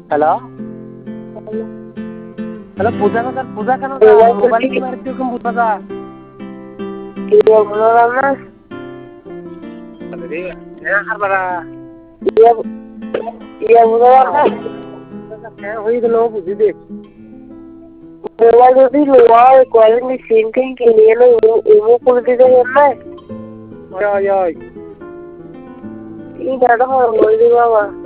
hello hello পূজা কেন mobile কি মারি তুই কোন পূজা কি বলবো না রে আর বাড়া ইয়া বুঝা না হয়ে গেল বুঝি দে মোবাইল যদি লোয়ার কোয়ালিটি সিনকিং के लिए लो वो করে দিতে না ওই এই দাদা বল দি বাবা